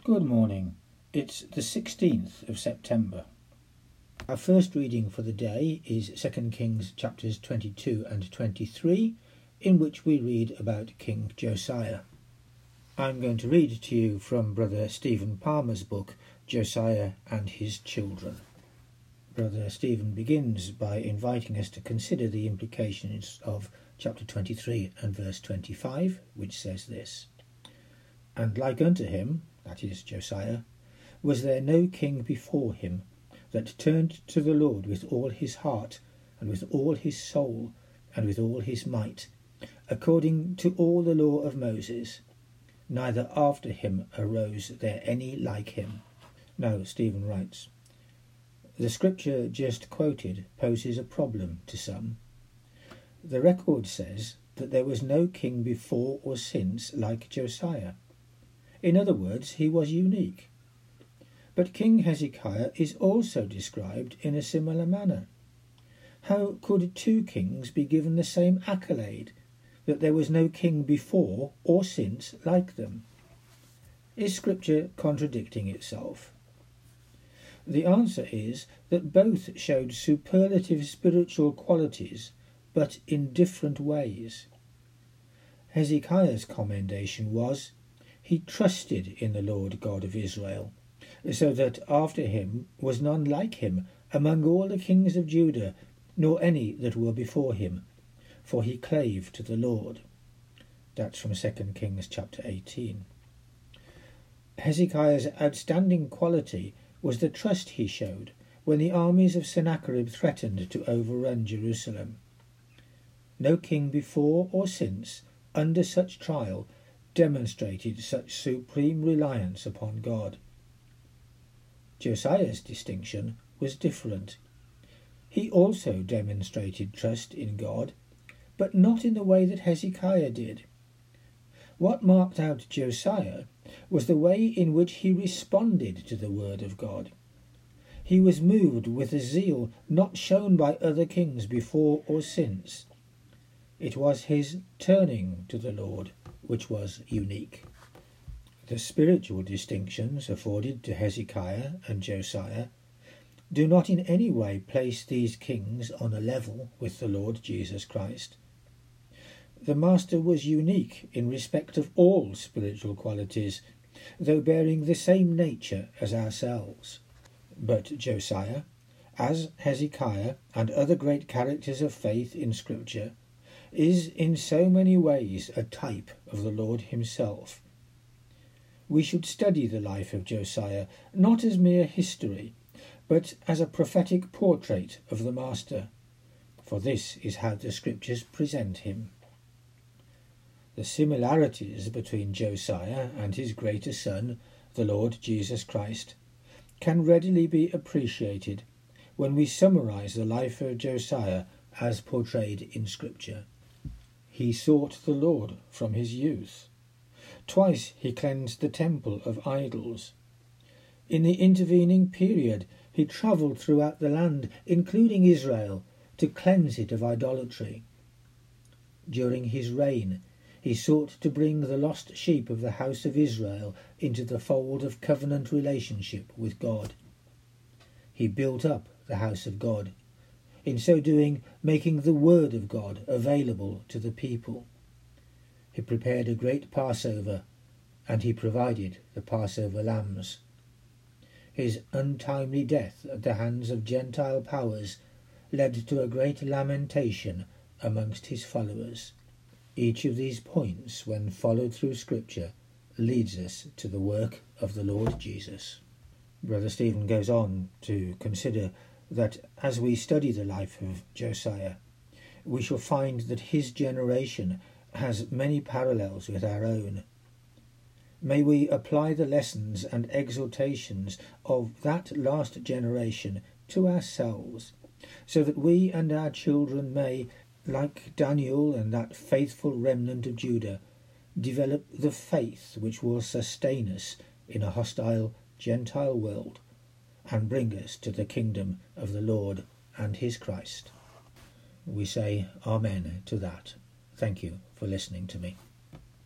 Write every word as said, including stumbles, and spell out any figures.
Good morning. It's the sixteenth of September. Our first reading for the day is Second Kings chapters twenty-two and twenty-three, in which we read about King Josiah. I'm going to read to you from Brother Stephen Palmer's book, Josiah and His Children. Brother Stephen begins by inviting us to consider the implications of chapter twenty-three and verse twenty-five, which says this: And like unto him, that is Josiah, was there no king before him, that turned to the Lord with all his heart, and with all his soul, and with all his might, according to all the law of Moses. Neither after him arose there any like him. Now, Stephen writes, the scripture just quoted poses a problem to some. The record says that there was no king before or since like Josiah. In other words, he was unique. But King Hezekiah is also described in a similar manner. How could two kings be given the same accolade, that there was no king before or since like them? Is Scripture contradicting itself? The answer is that both showed superlative spiritual qualities, but in different ways. Hezekiah's commendation was, he trusted in the Lord God of Israel, so that after him was none like him among all the kings of Judah, nor any that were before him, for he clave to the Lord. That's from Second Kings chapter eighteen. Hezekiah's outstanding quality was the trust he showed when the armies of Sennacherib threatened to overrun Jerusalem. No king before or since, under such trial, demonstrated such supreme reliance upon God. Josiah's distinction was different. He also demonstrated trust in God, but not in the way that Hezekiah did. What marked out Josiah was the way in which he responded to the word of God. He was moved with a zeal not shown by other kings before or since. It was his turning to the Lord which was unique. The spiritual distinctions afforded to Hezekiah and Josiah do not in any way place these kings on a level with the Lord Jesus Christ. The Master was unique in respect of all spiritual qualities, though bearing the same nature as ourselves. But Josiah, as Hezekiah and other great characters of faith in Scripture, is in so many ways a type of the Lord himself. We should study the life of Josiah not as mere history, but as a prophetic portrait of the Master, for this is how the Scriptures present him. The similarities between Josiah and his greater son, the Lord Jesus Christ, can readily be appreciated when we summarize the life of Josiah as portrayed in Scripture. He sought the Lord from his youth. Twice he cleansed the temple of idols. In the intervening period he travelled throughout the land, including Israel, to cleanse it of idolatry. During his reign he sought to bring the lost sheep of the house of Israel into the fold of covenant relationship with God. He built up the house of God, in so doing making the word of God available to the people. He prepared a great Passover, and he provided the Passover lambs. His untimely death at the hands of Gentile powers led to a great lamentation amongst his followers. Each of these points, when followed through Scripture, leads us to the work of the Lord Jesus. Brother Stephen goes on to consider that as we study the life of Josiah, we shall find that his generation has many parallels with our own. May we apply the lessons and exhortations of that last generation to ourselves, so that we and our children may, like Daniel and that faithful remnant of Judah, develop the faith which will sustain us in a hostile Gentile world and bring us to the kingdom of the Lord and his Christ. We say Amen to that. Thank you for listening to me.